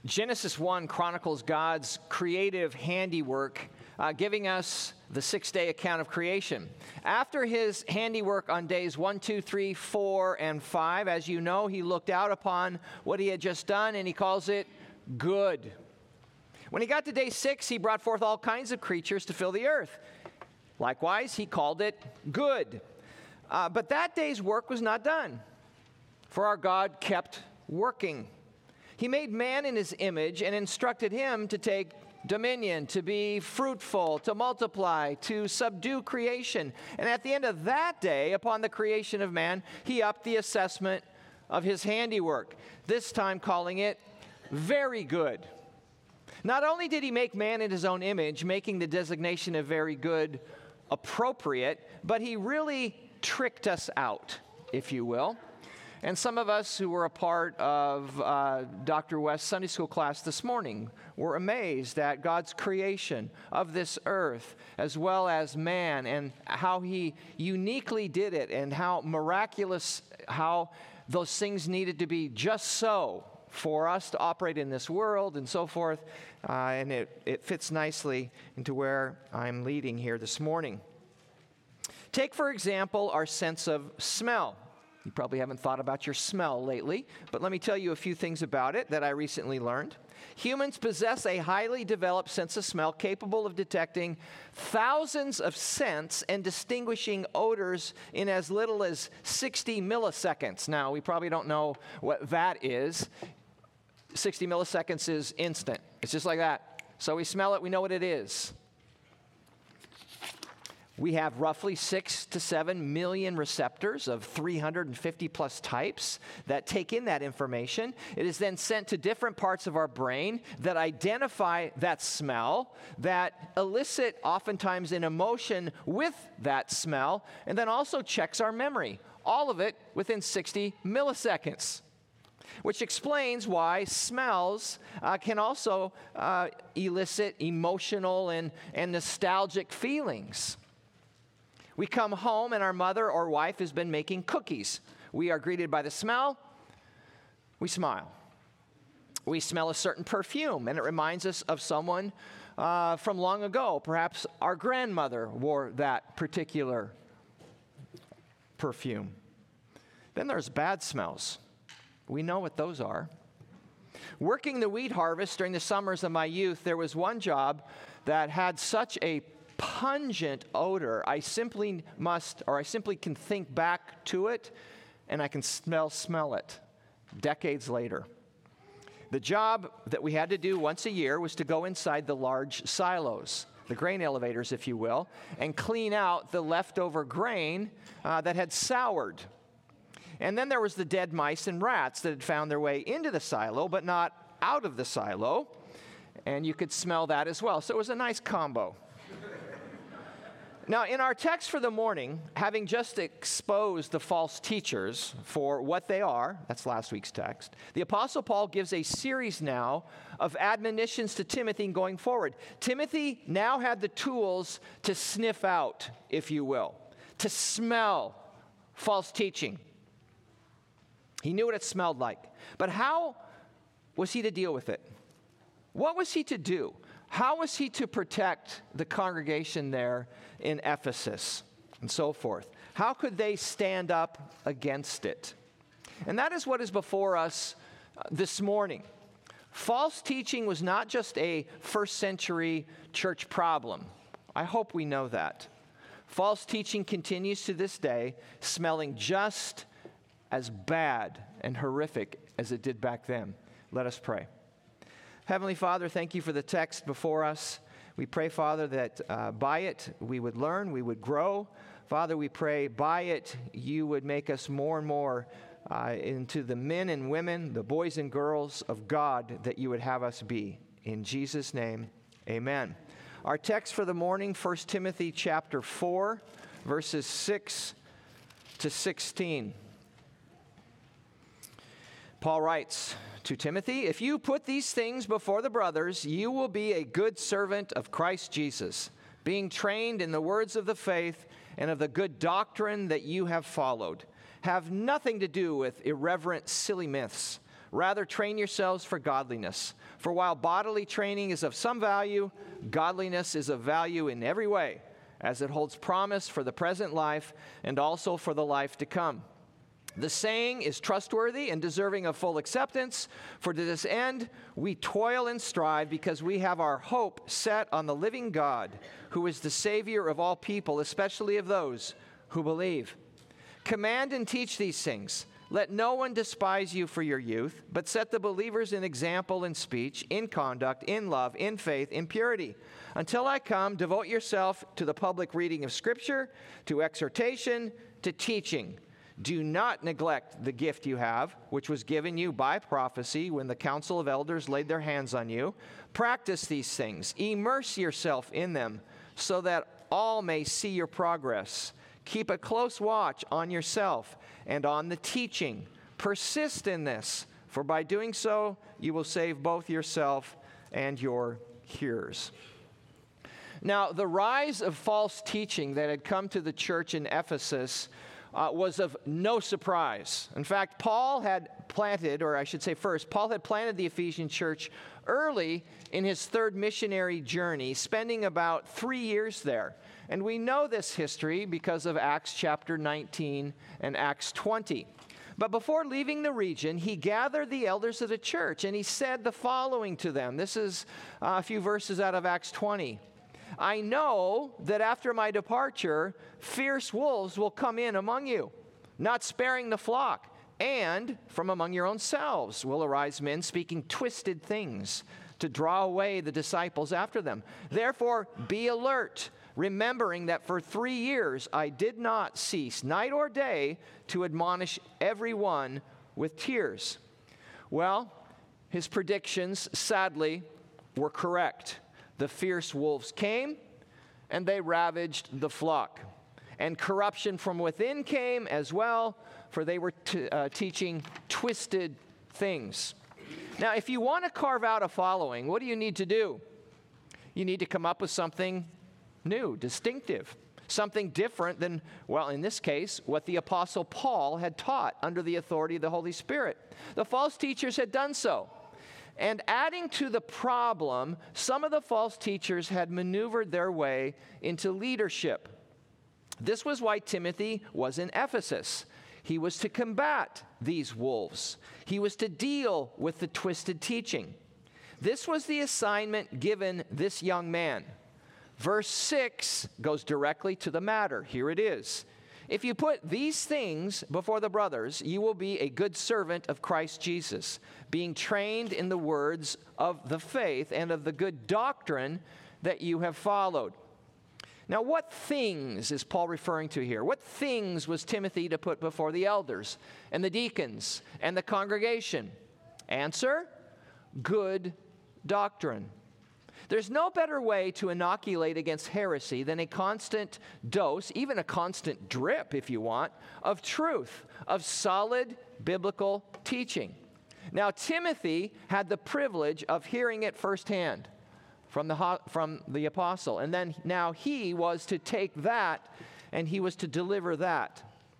Genesis 1 chronicles God's creative handiwork, giving us the six-day account of creation. After his handiwork on days 1, 2, 3, 4, and 5, as you know, he looked out upon what he had just done, and he calls it good. When he got to day 6, he brought forth all kinds of creatures to fill the earth. Likewise, he called it good. But that day's work was not done, for our God kept working. He made man in his image and instructed him to take dominion, to be fruitful, to multiply, to subdue creation. And at the end of that day, upon the creation of man, he upped the assessment of his handiwork, this time calling it very good. Not only did he make man in his own image, making the designation of very good appropriate, but he really tricked us out, if you will. And some of us who were a part of Dr. West's Sunday school class this morning were amazed at God's creation of this earth, as well as man, and how he uniquely did it, and how miraculous, how those things needed to be just so for us to operate in this world and so forth. And it fits nicely into where I'm leading here this morning. Take, for example, our sense of smell. You probably haven't thought about your smell lately, but let me tell you a few things about it that I recently learned. Humans possess a highly developed sense of smell capable of detecting thousands of scents and distinguishing odors in as little as 60 milliseconds. Now, we probably don't know what that is. 60 milliseconds is instant. It's just like that. So we smell it, we know what it is. We have roughly 6 to 7 million receptors of 350 plus types that take in that information. It is then sent to different parts of our brain that identify that smell, that elicit oftentimes an emotion with that smell, and then also checks our memory. All of it within 60 milliseconds. Which explains why smells can also elicit emotional and nostalgic feelings. We come home and our mother or wife has been making cookies. We are greeted by the smell. We smile. We smell a certain perfume, and it reminds us of someone from long ago. Perhaps our grandmother wore that particular perfume. Then there's bad smells. We know what those are. Working the wheat harvest during the summers of my youth, there was one job that had such a pungent odor. I simply can think back to it, and I can smell it decades later. The job that we had to do once a year was to go inside the large silos, the grain elevators, if you will, and clean out the leftover grain that had soured. And then there was the dead mice and rats that had found their way into the silo, but not out of the silo. And you could smell that as well. So it was a nice combo. Now, in our text for the morning, having just exposed the false teachers for what they are, that's last week's text, the Apostle Paul gives a series now of admonitions to Timothy going forward. Timothy now had the tools to sniff out, if you will, to smell false teaching. He knew what it smelled like. But how was he to deal with it? What was he to do? How was he to protect the congregation there in Ephesus and so forth? How could they stand up against it? And that is what is before us this morning. False teaching was not just a first century church problem. I hope we know that. False teaching continues to this day, smelling just as bad and horrific as it did back then. Let us pray. Heavenly Father, thank you for the text before us. We pray, Father, that by it we would learn, we would grow. Father, we pray by it you would make us more and more into the men and women, the boys and girls of God that you would have us be. In Jesus' name, amen. Our text for the morning, 1 Timothy chapter 4, verses 6 to 16. Paul writes to Timothy, "If you put these things before the brothers, you will be a good servant of Christ Jesus, being trained in the words of the faith and of the good doctrine that you have followed. Have nothing to do with irreverent, silly myths. Rather, train yourselves for godliness. For while bodily training is of some value, godliness is of value in every way, as it holds promise for the present life and also for the life to come. The saying is trustworthy and deserving of full acceptance. For to this end we toil and strive, because we have our hope set on the living God, who is the Savior of all people, especially of those who believe. Command and teach these things. Let no one despise you for your youth, but set the believers an example in speech, in conduct, in love, in faith, in purity. Until I come, devote yourself to the public reading of Scripture, to exhortation, to teaching. Do not neglect the gift you have, which was given you by prophecy when the council of elders laid their hands on you. Practice these things. Immerse yourself in them, so that all may see your progress. Keep a close watch on yourself and on the teaching. Persist in this, for by doing so, you will save both yourself and your hearers. Now, the rise of false teaching that had come to the church in Ephesus was of no surprise. In fact, Paul had planted the Ephesian church early in his third missionary journey, spending about 3 years there. And we know this history because of Acts chapter 19 and Acts 20. But before leaving the region, he gathered the elders of the church, and he said the following to them. This is a few verses out of Acts 20. I know that after my departure, fierce wolves will come in among you, not sparing the flock. And from among your own selves will arise men speaking twisted things to draw away the disciples after them. Therefore, be alert, remembering that for 3 years I did not cease, night or day, to admonish everyone with tears. Well, his predictions, sadly, were correct. The fierce wolves came, and they ravaged the flock. And corruption from within came as well, for they were teaching twisted things. Now, if you want to carve out a following, what do you need to do? You need to come up with something new, distinctive, something different than, well, in this case, what the Apostle Paul had taught under the authority of the Holy Spirit. The false teachers had done so. And adding to the problem, some of the false teachers had maneuvered their way into leadership. This was why Timothy was in Ephesus. He was to combat these wolves. He was to deal with the twisted teaching. This was the assignment given this young man. Verse 6 goes directly to the matter. Here it is. If you put these things before the brothers, you will be a good servant of Christ Jesus, being trained in the words of the faith and of the good doctrine that you have followed. Now, what things is Paul referring to here? What things was Timothy to put before the elders and the deacons and the congregation? Answer: good doctrine. There's no better way to inoculate against heresy than a constant dose, even a constant drip, if you want, of truth, of solid biblical teaching. Now, Timothy had the privilege of hearing it firsthand from the apostle, and then now he was to take that and he was to deliver that.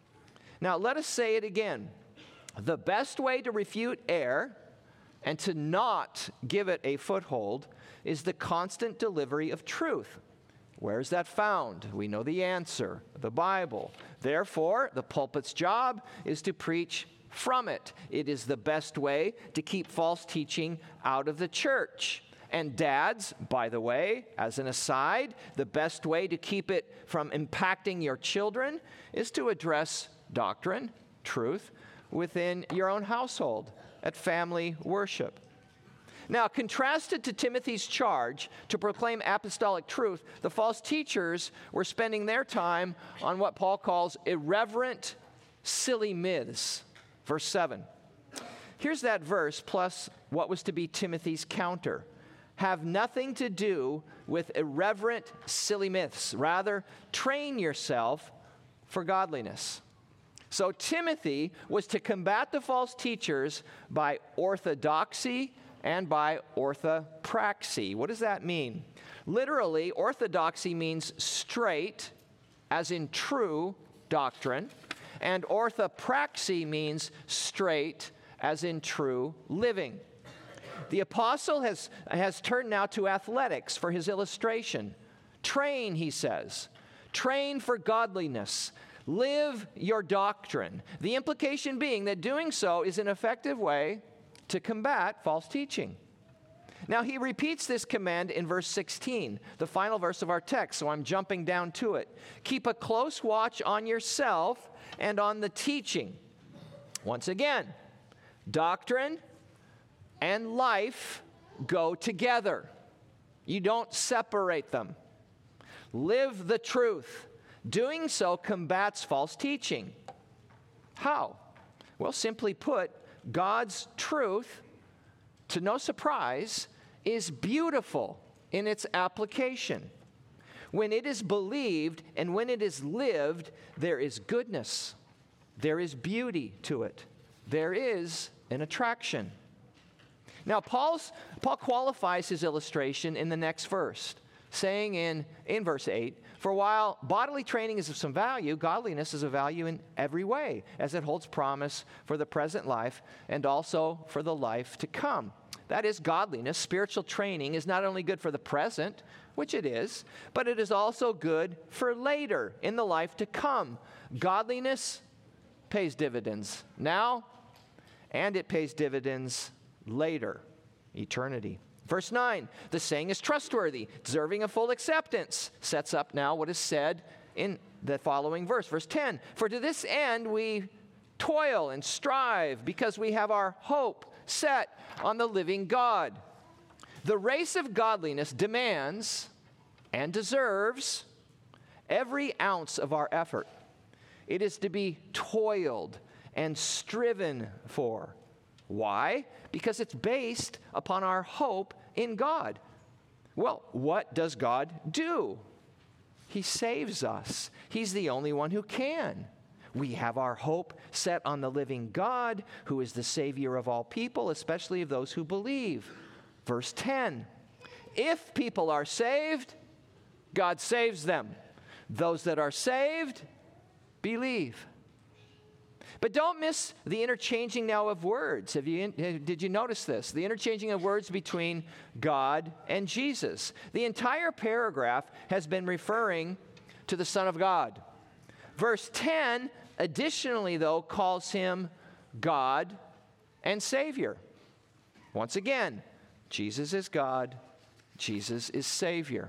Now, let us say it again. The best way to refute error and to not give it a foothold is the constant delivery of truth. Where is that found? We know the answer, the Bible. Therefore, the pulpit's job is to preach from it. It is the best way to keep false teaching out of the church. And dads, by the way, as an aside, the best way to keep it from impacting your children is to address doctrine, truth, within your own household, at family worship. Now, contrasted to Timothy's charge to proclaim apostolic truth, the false teachers were spending their time on what Paul calls irreverent, silly myths. Verse 7. Here's that verse plus what was to be Timothy's counter. Have nothing to do with irreverent, silly myths. Rather, train yourself for godliness. So Timothy was to combat the false teachers by orthodoxy and by orthopraxy. What does that mean? Literally, orthodoxy means straight, as in true doctrine, and orthopraxy means straight, as in true living. The apostle has turned now to athletics for his illustration. Train, he says. Train for godliness. Live your doctrine. The implication being that doing so is an effective way to combat false teaching. Now, he repeats this command in verse 16, the final verse of our text, so I'm jumping down to it. Keep a close watch on yourself and on the teaching. Once again, doctrine and life go together. You don't separate them. Live the truth. Doing so combats false teaching. How? Well, simply put, God's truth, to no surprise, is beautiful in its application. When it is believed and when it is lived, there is goodness. There is beauty to it. There is an attraction. Now, Paul qualifies his illustration in the next verse, saying in verse 8, "For while bodily training is of some value, godliness is of value in every way, as it holds promise for the present life and also for the life to come." That is, godliness, spiritual training, is not only good for the present, which it is, but it is also good for later, in the life to come. Godliness pays dividends now, and it pays dividends later, eternity. Verse 9, the saying is trustworthy, deserving of full acceptance. Sets up now what is said in the following verse. Verse 10, "For to this end we toil and strive, because we have our hope set on the living God." The race of godliness demands and deserves every ounce of our effort. It is to be toiled and striven for. Why? Because it's based upon our hope in God. Well, what does God do? He saves us. He's the only one who can. We have our hope set on the living God, who is the Savior of all people, especially of those who believe. Verse 10, if people are saved, God saves them. Those that are saved, believe. But don't miss the interchanging now of words. Did you notice this? The interchanging of words between God and Jesus. The entire paragraph has been referring to the Son of God. Verse 10, additionally, though, calls him God and Savior. Once again, Jesus is God, Jesus is Savior.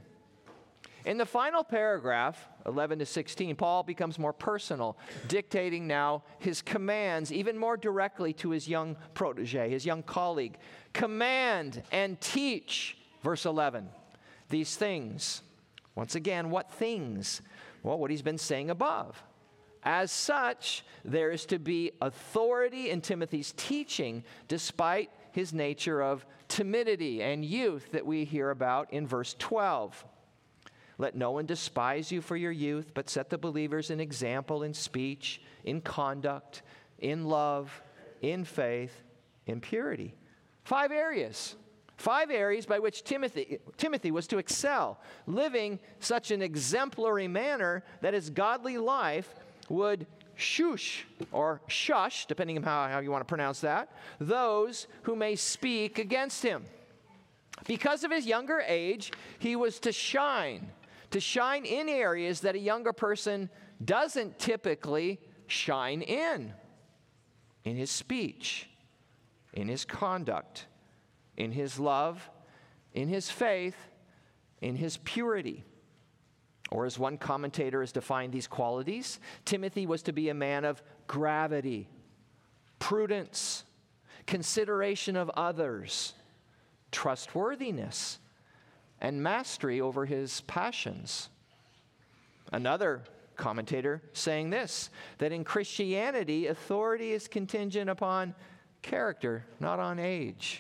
In the final paragraph, 11 to 16, Paul becomes more personal, dictating now his commands even more directly to his young protege, his young colleague. Command and teach, verse 11, these things. Once again, what things? Well, what he's been saying above. As such, there is to be authority in Timothy's teaching, despite his nature of timidity and youth that we hear about in verse 12. Let no one despise you for your youth, but set the believers an example in speech, in conduct, in love, in faith, in purity. 5 areas. 5 areas by which Timothy was to excel, living such an exemplary manner that his godly life would shush, or shush, depending on how you want to pronounce that, those who may speak against him. Because of his younger age, he was to shine in areas that a younger person doesn't typically shine in his speech, in his conduct, in his love, in his faith, in his purity. Or as one commentator has defined these qualities, Timothy was to be a man of gravity, prudence, consideration of others, trustworthiness, and mastery over his passions. Another commentator saying this, that in Christianity, authority is contingent upon character, not on age.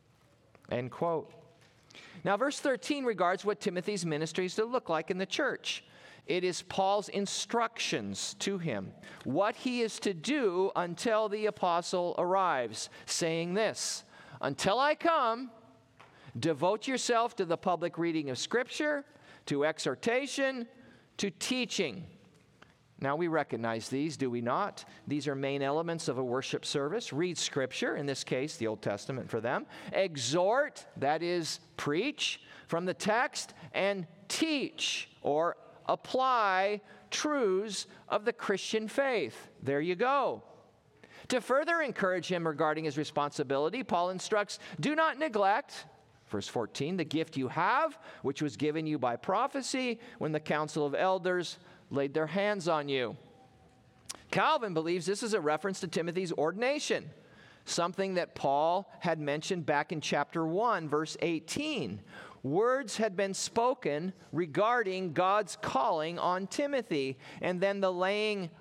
End quote. Now, verse 13 regards what Timothy's ministry is to look like in the church. It is Paul's instructions to him, what he is to do until the apostle arrives, saying this, until I come, devote yourself to the public reading of Scripture, to exhortation, to teaching. Now, we recognize these, do we not? These are main elements of a worship service. Read Scripture, in this case, the Old Testament for them. Exhort, that is, preach from the text, and teach or apply truths of the Christian faith. There you go. To further encourage him regarding his responsibility, Paul instructs, do not neglect, verse 14, the gift you have, which was given you by prophecy when the council of elders laid their hands on you. Calvin believes this is a reference to Timothy's ordination, something that Paul had mentioned back in chapter 1, verse 18. Words had been spoken regarding God's calling on Timothy, and then the laying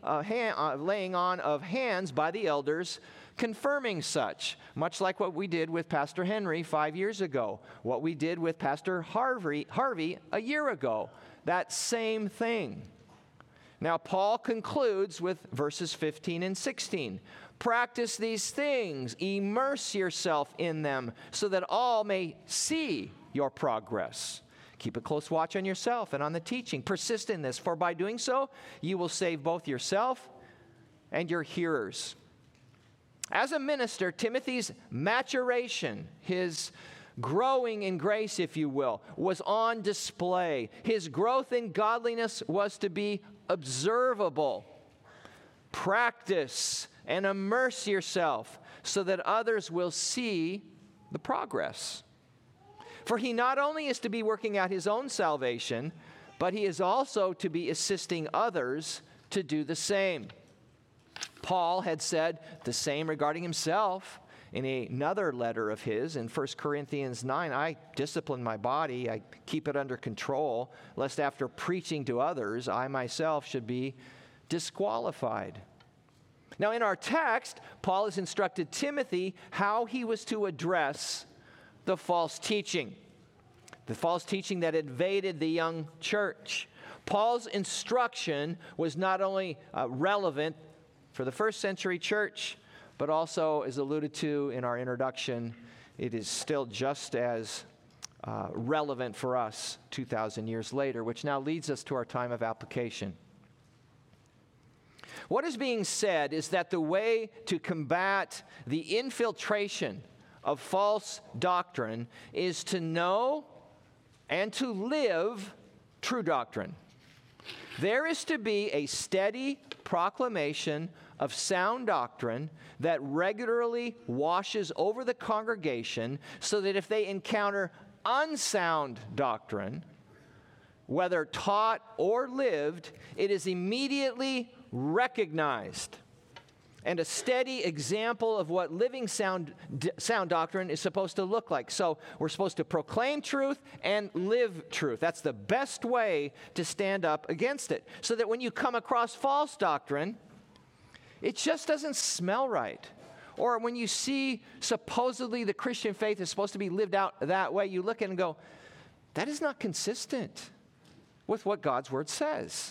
on of hands by the elders confirming such, much like what we did with Pastor Henry 5 years ago, what we did with Pastor Harvey a year ago, that same thing. Now, Paul concludes with verses 15 and 16. Practice these things, immerse yourself in them, so that all may see your progress. Keep a close watch on yourself and on the teaching. Persist in this, for by doing so, you will save both yourself and your hearers. As a minister, Timothy's maturation, his growing in grace, if you will, was on display. His growth in godliness was to be observable. Practice and immerse yourself so that others will see the progress. For he not only is to be working out his own salvation, but he is also to be assisting others to do the same. Paul had said the same regarding himself in another letter of his in 1 Corinthians 9, I discipline my body, I keep it under control, lest after preaching to others, I myself should be disqualified. Now, in our text, Paul has instructed Timothy how he was to address the false teaching that invaded the young church. Paul's instruction was not only relevant for the first century church, but also, as alluded to in our introduction, it is still just as relevant for us 2,000 years later, which now leads us to our time of application. What is being said is that the way to combat the infiltration of false doctrine is to know and to live true doctrine. There is to be a steady proclamation of sound doctrine that regularly washes over the congregation so that if they encounter unsound doctrine, whether taught or lived, it is immediately recognized. And a steady example of what living sound doctrine is supposed to look like. So we're supposed to proclaim truth and live truth. That's the best way to stand up against it. So that when you come across false doctrine, it just doesn't smell right. Or when you see supposedly the Christian faith is supposed to be lived out that way, you look at it and go, that is not consistent with what God's Word says.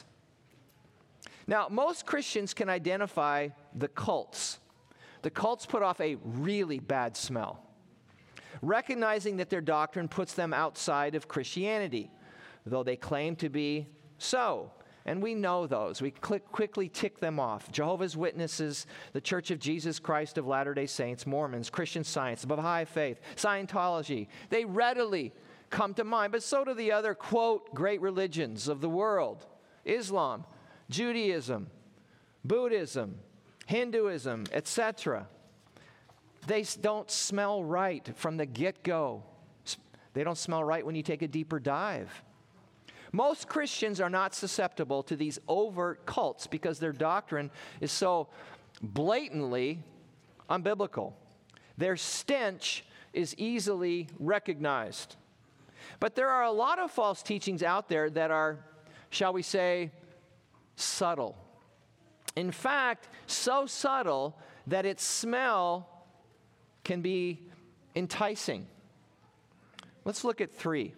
Now, most Christians can identify the cults. The cults put off a really bad smell, recognizing that their doctrine puts them outside of Christianity, though they claim to be so. And we know those. We quickly tick them off. Jehovah's Witnesses, the Church of Jesus Christ of Latter-day Saints, Mormons, Christian Science, the Baha'i Faith, Scientology. They readily come to mind, but so do the other, quote, great religions of the world. Islam, Judaism, Buddhism, Hinduism, etc. They don't smell right from the get-go. They don't smell right when you take a deeper dive. Most Christians are not susceptible to these overt cults because their doctrine is so blatantly unbiblical. Their stench is easily recognized. But there are a lot of false teachings out there that are, shall we say, subtle. In fact, so subtle that its smell can be enticing. Let's look at 3.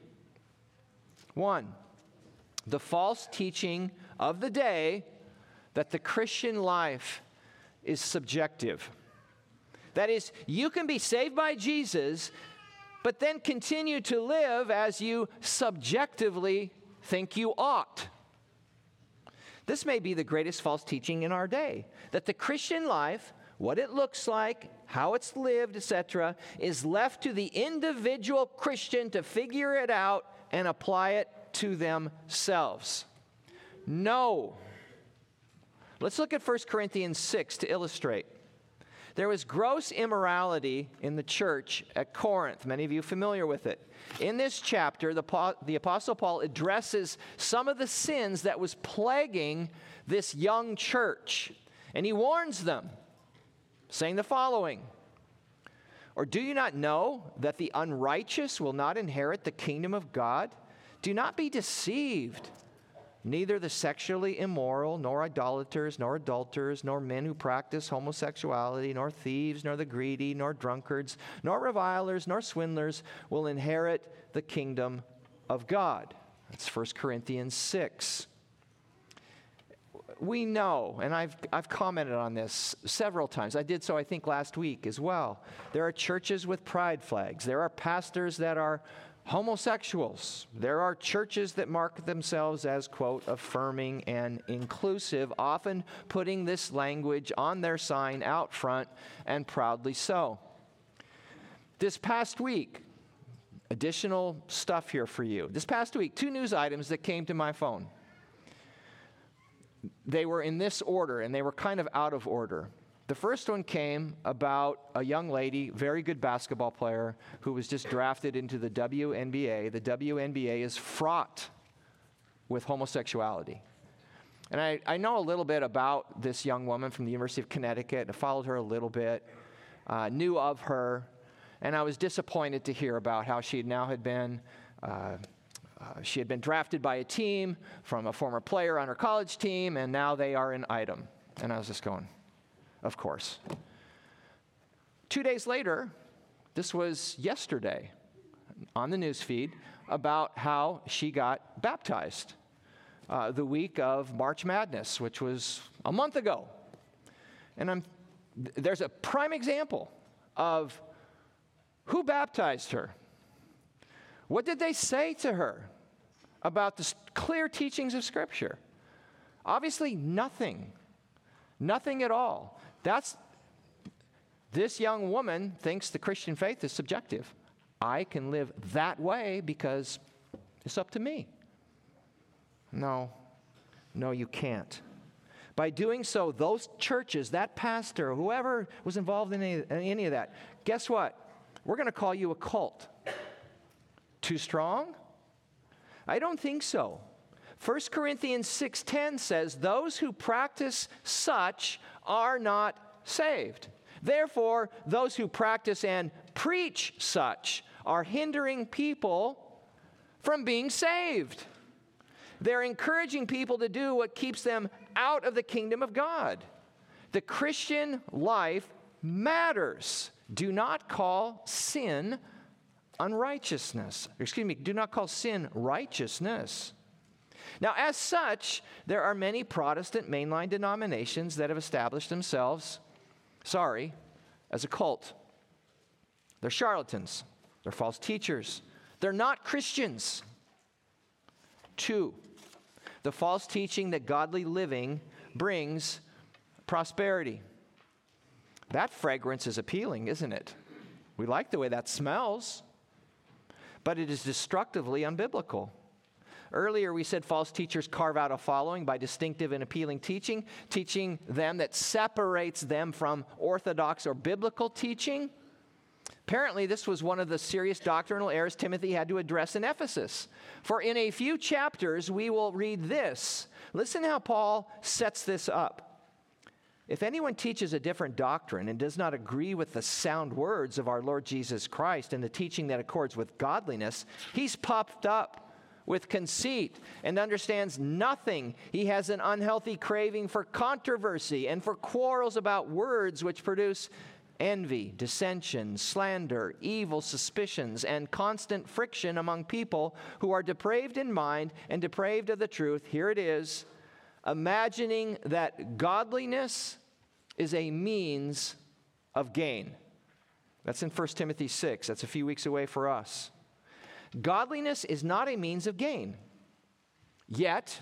1, the false teaching of the day that the Christian life is subjective. That is, you can be saved by Jesus, but then continue to live as you subjectively think you ought. This may be the greatest false teaching in our day, that the Christian life, what it looks like, how it's lived, etc., is left to the individual Christian to figure it out and apply it to themselves. No. Let's look at 1 Corinthians 6 to illustrate. There was gross immorality in the church at Corinth. Many of you are familiar with it. In this chapter, the Apostle Paul addresses some of the sins that was plaguing this young church. And he warns them, saying the following: "Or do you not know that the unrighteous will not inherit the kingdom of God? Do not be deceived. Neither the sexually immoral, nor idolaters, nor adulterers, nor men who practice homosexuality, nor thieves, nor the greedy, nor drunkards, nor revilers, nor swindlers will inherit the kingdom of God." That's 1 Corinthians 6. We know, and I've commented on this several times. I did so, I think, last week as well. There are churches with pride flags. There are pastors that are homosexuals. There are churches that mark themselves as, quote, affirming and inclusive, often putting this language on their sign out front, and proudly so. This past week, additional stuff here for you. This past week, 2 news items that came to my phone. They were in this order, and they were kind of out of order. The first one came about a young lady, very good basketball player, who was just drafted into the WNBA. The WNBA is fraught with homosexuality. And I know a little bit about this young woman from the University of Connecticut. I followed her a little bit, knew of her, and I was disappointed to hear about how she had been drafted by a team from a former player on her college team, and now they are an item. And I was just going, of course. 2 days later, this was yesterday, on the news feed, about how she got baptized the week of March Madness, which was a month ago. And there's a prime example of who baptized her. What did they say to her about the clear teachings of Scripture? Obviously nothing. Nothing at all. This young woman thinks the Christian faith is subjective. I can live that way because it's up to me. No, you can't. By doing so, those churches, that pastor, whoever was involved in any of that, guess what? We're going to call you a cult. Too strong? I don't think so. 1 Corinthians 6:10 says, "Those who practice such are not saved. Therefore, those who practice and preach such are hindering people from being saved." They're encouraging people to do what keeps them out of the kingdom of God. The Christian life matters. Do not call sin unrighteousness. Do not call sin righteousness. Now, as such, there are many Protestant mainline denominations that have established themselves, as a cult. They're charlatans. They're false teachers. They're not Christians. 2, the false teaching that godly living brings prosperity. That fragrance is appealing, isn't it? We like the way that smells, but it is destructively unbiblical. Earlier, we said false teachers carve out a following by distinctive and appealing teaching them that separates them from orthodox or biblical teaching. Apparently, this was one of the serious doctrinal errors Timothy had to address in Ephesus. For in a few chapters, we will read this. Listen how Paul sets this up. "If anyone teaches a different doctrine and does not agree with the sound words of our Lord Jesus Christ and the teaching that accords with godliness, he's puffed up with conceit and understands nothing. He has an unhealthy craving for controversy and for quarrels about words which produce envy, dissension, slander, evil suspicions, and constant friction among people who are depraved in mind and depraved of the truth." Here it is, imagining that godliness is a means of gain. That's in 1 Timothy 6. That's a few weeks away for us. Godliness is not a means of gain. Yet,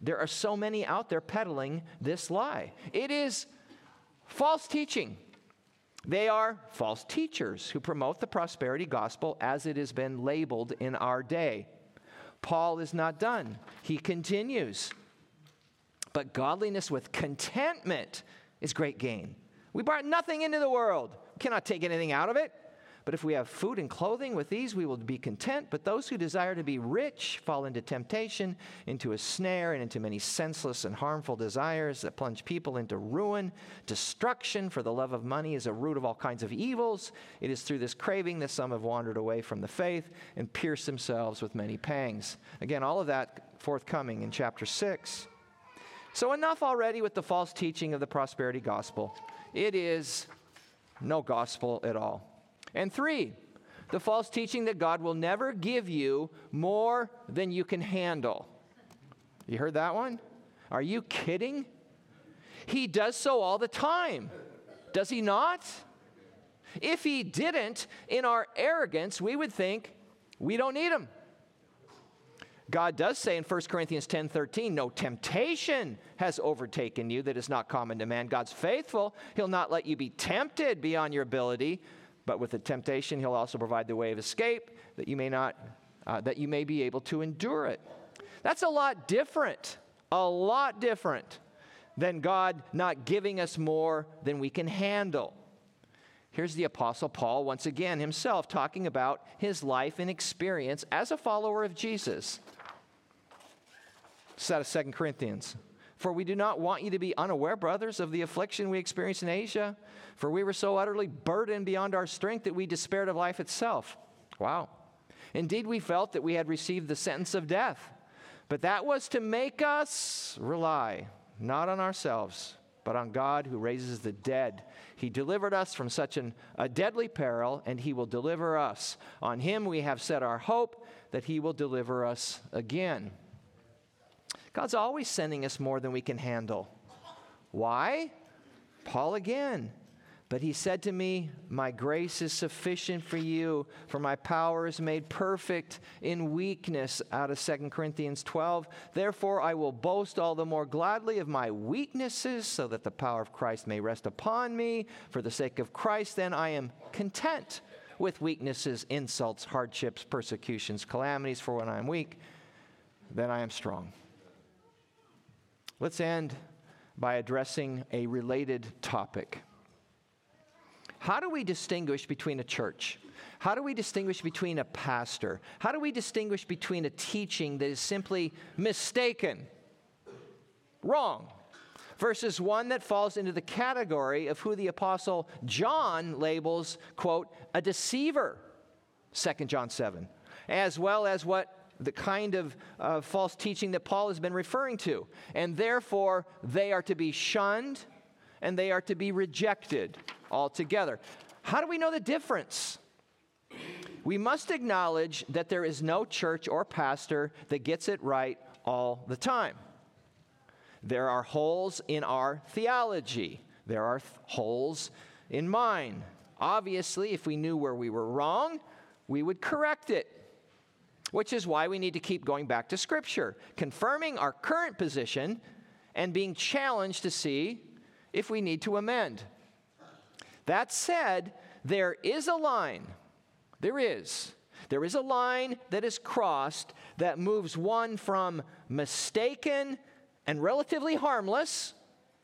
there are so many out there peddling this lie. It is false teaching. They are false teachers who promote the prosperity gospel as it has been labeled in our day. Paul is not done. He continues. But godliness with contentment is great gain. We brought nothing into the world. We cannot take anything out of it. But if we have food and clothing, with these we will be content. But those who desire to be rich fall into temptation, into a snare, and into many senseless and harmful desires that plunge people into ruin, destruction. For the love of money is a root of all kinds of evils. It is through this craving that some have wandered away from the faith and pierced themselves with many pangs. Again, all of that forthcoming in chapter 6. So enough already with the false teaching of the prosperity gospel. It is no gospel at all. And 3, the false teaching that God will never give you more than you can handle. You heard that one? Are you kidding? He does so all the time. Does he not? If he didn't, in our arrogance, we would think we don't need him. God does say in 1 Corinthians 10:13, no temptation has overtaken you that is not common to man. God's faithful. He'll not let you be tempted beyond your ability. But with the temptation, he'll also provide the way of escape that you may be able to endure it. That's a lot different than God not giving us more than we can handle. Here's the Apostle Paul once again himself talking about his life and experience as a follower of Jesus. It's out of 2 Corinthians. For we do not want you to be unaware, brothers, of the affliction we experienced in Asia. For we were so utterly burdened beyond our strength that we despaired of life itself. Wow. Indeed, we felt that we had received the sentence of death. But that was to make us rely, not on ourselves, but on God who raises the dead. He delivered us from such a deadly peril, and he will deliver us. On him we have set our hope that he will deliver us again. God's always sending us more than we can handle. Why? Paul again. But he said to me, my grace is sufficient for you, for my power is made perfect in weakness, out of 2 Corinthians 12. Therefore, I will boast all the more gladly of my weaknesses, so that the power of Christ may rest upon me. For the sake of Christ, then, I am content with weaknesses, insults, hardships, persecutions, calamities. For when I am weak, then I am strong. Let's end by addressing a related topic. How do we distinguish between a church? How do we distinguish between a pastor? How do we distinguish between a teaching that is simply mistaken, wrong, versus one that falls into the category of who the Apostle John labels, quote, a deceiver, 2 John 7, as well as what the kind of false teaching that Paul has been referring to. And therefore, they are to be shunned and they are to be rejected altogether. How do we know the difference? We must acknowledge that there is no church or pastor that gets it right all the time. There are holes in our theology. There are holes in mine. Obviously, if we knew where we were wrong, we would correct it. Which is why we need to keep going back to Scripture, confirming our current position and being challenged to see if we need to amend. That said, there is a line. There is a line that is crossed that moves one from mistaken and relatively harmless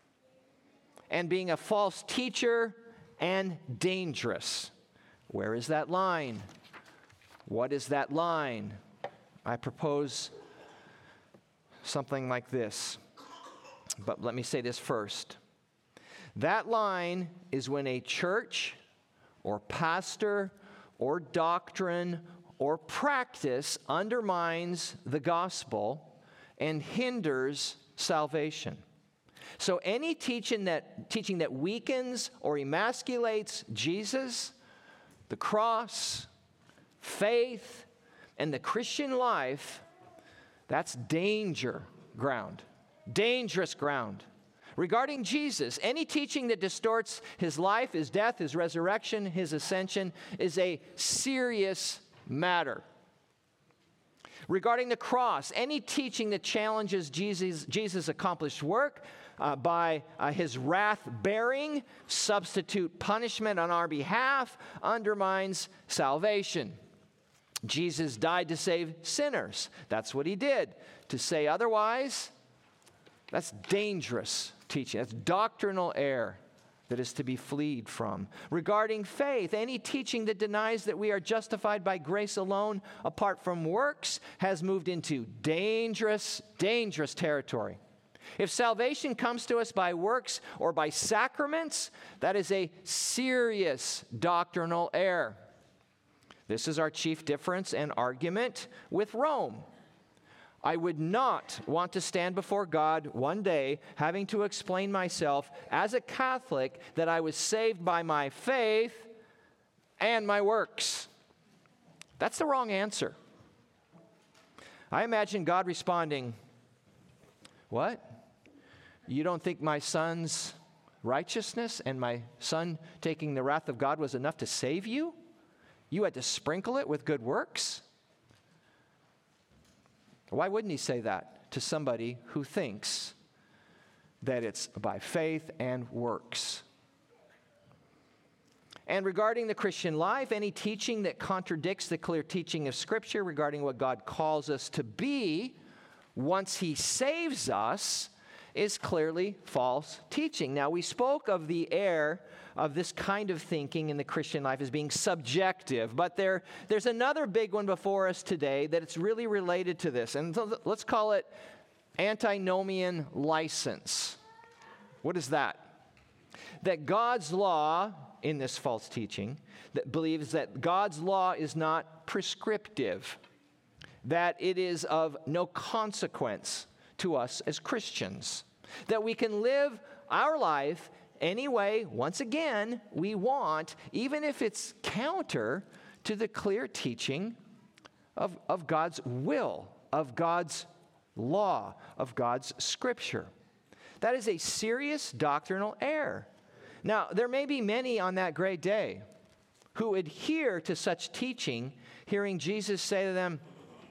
and being a false teacher and dangerous. Where is that line? What is that line? I propose something like this. But let me say this first. That line is when a church or pastor or doctrine or practice undermines the gospel and hinders salvation. So any teaching that weakens or emasculates Jesus, the cross, faith, and the Christian life, that's danger ground, dangerous ground. Regarding Jesus, any teaching that distorts his life, his death, his resurrection, his ascension is a serious matter. Regarding the cross, any teaching that challenges Jesus' accomplished work by his wrath-bearing, substitute punishment on our behalf, undermines salvation. Jesus died to save sinners. That's what he did. To say otherwise, that's dangerous teaching. That's doctrinal error that is to be fled from. Regarding faith, any teaching that denies that we are justified by grace alone apart from works has moved into dangerous, dangerous territory. If salvation comes to us by works or by sacraments, that is a serious doctrinal error. This is our chief difference and argument with Rome. I would not want to stand before God one day having to explain myself as a Catholic that I was saved by my faith and my works. That's the wrong answer. I imagine God responding, "What? You don't think my son's righteousness and my son taking the wrath of God was enough to save you? You had to sprinkle it with good works?" Why wouldn't he say that to somebody who thinks that it's by faith and works? And regarding the Christian life, any teaching that contradicts the clear teaching of Scripture regarding what God calls us to be once he saves us is clearly false teaching. Now, we spoke of the error of this kind of thinking in the Christian life as being subjective, but there's another big one before us today that it's really related to this, and so let's call it antinomian license. What is that? That God's law, in this false teaching, that believes that God's law is not prescriptive, that it is of no consequence to us as Christians, that we can live our life any way, once again, we want, even if it's counter to the clear teaching of God's will, of God's law, of God's Scripture. That is a serious doctrinal error. Now, there may be many on that great day who adhere to such teaching, hearing Jesus say to them,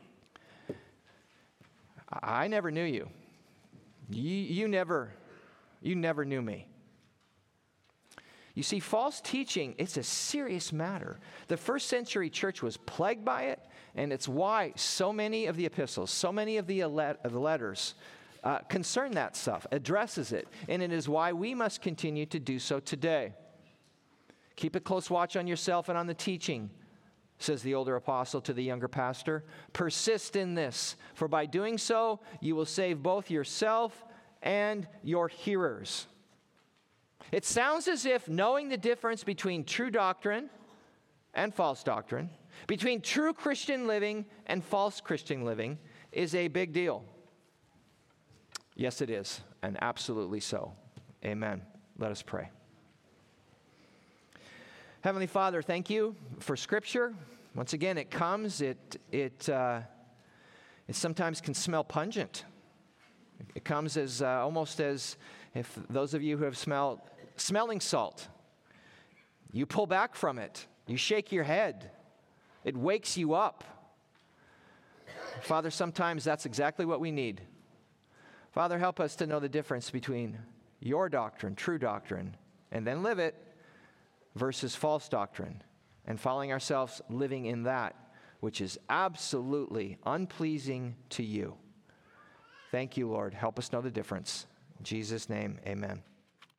"I never knew you. You never knew me." You see, false teaching, it's a serious matter. The first century church was plagued by it, and it's why so many of the epistles, so many of the letters concern that stuff, addresses it, and it is why we must continue to do so today. Keep a close watch on yourself and on the teaching, says the older apostle to the younger pastor. Persist in this, for by doing so, you will save both yourself and your hearers. It sounds as if knowing the difference between true doctrine and false doctrine, between true Christian living and false Christian living, is a big deal. Yes, it is, and absolutely so. Amen. Let us pray. Heavenly Father, thank you for Scripture. Once again, it comes, it sometimes can smell pungent. It comes as almost as if those of you who have smelling salt, you pull back from it. You shake your head. It wakes you up. Father, sometimes that's exactly what we need. Father, help us to know the difference between your doctrine, true doctrine, and then live it, versus false doctrine, and following ourselves living in that which is absolutely unpleasing to you. Thank you, Lord. Help us know the difference. In Jesus' name, amen.